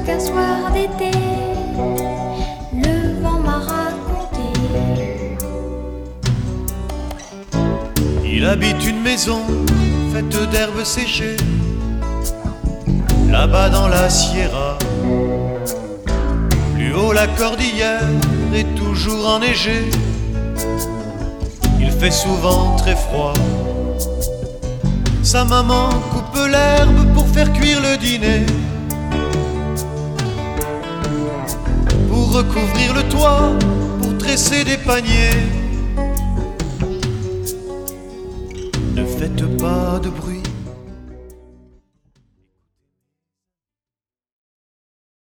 qu'un soir d'été, le vent m'a raconté. Il habite une maison faite d'herbes séchées, là-bas dans la Sierra. Plus haut la cordillère est toujours enneigée. Il fait souvent très froid. Sa maman coupe l'herbe pour faire cuire le dîner, pour recouvrir le toit, pour tresser des paniers. Ne faites pas de bruit,